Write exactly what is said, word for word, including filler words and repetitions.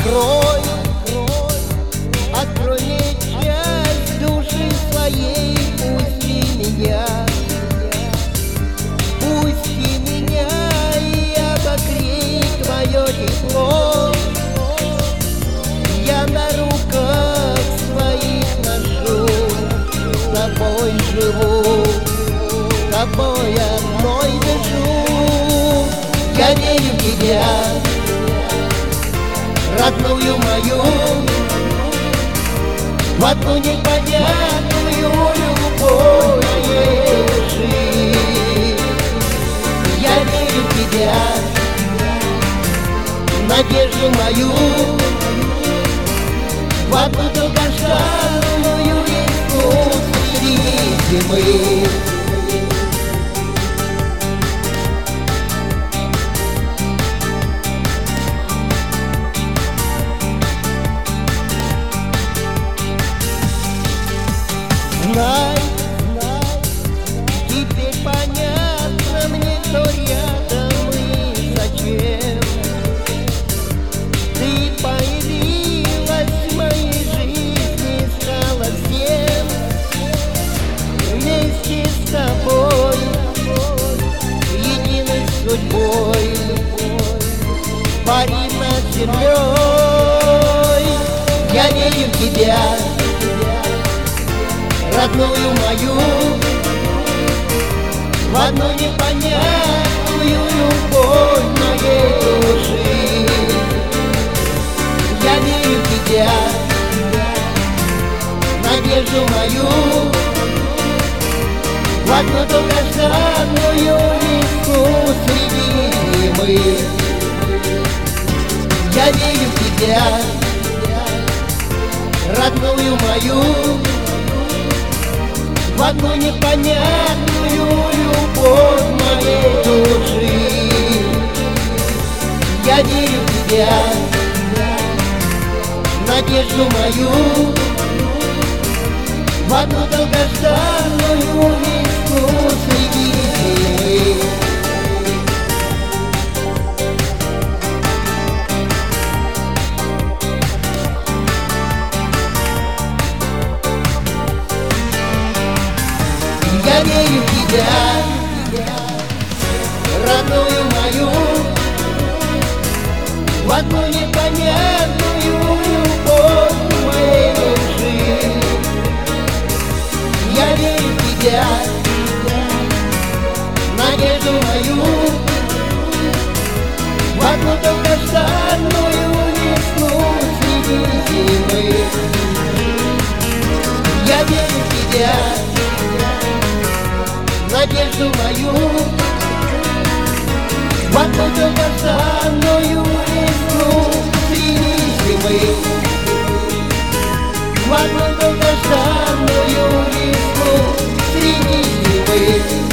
Открой, открой мне часть души своей, пусти меня, пусти меня и обогрей твое тепло. Я на руках своих ношу, с тобой живу, с тобой одной дышу. Я верю в тебя, родную мою, в одну непонятную любовь моей души. Я верю в тебя, надежду мою, в одну долгожданную весну среди зимы. Знай, теперь понятно мне, кто рядом и зачем ты появилась в моей жизни, стала всем. Вместе с тобой, единой судьбой, парим над землей. Я верю в тебя, родную мою, в одну непонятную любовь моей души. Я верю в тебя, надежду мою, в одну долгожданную весну среди зимы. Я верю в тебя, родную мою, в одну непонятную любовь моей души. Я верю в тебя, надежду мою, в одну долгожданную весну среди зимы. Я верю в тебя, родную мою, в одну непонятную любовь моей души. Я верю в тебя, надежду мою, в одну долгожданную весну среди зимы. Я верю в тебя, надежду мою, в одну долгожданную весну среди зимы. В одну долгожданную весну среди зимы.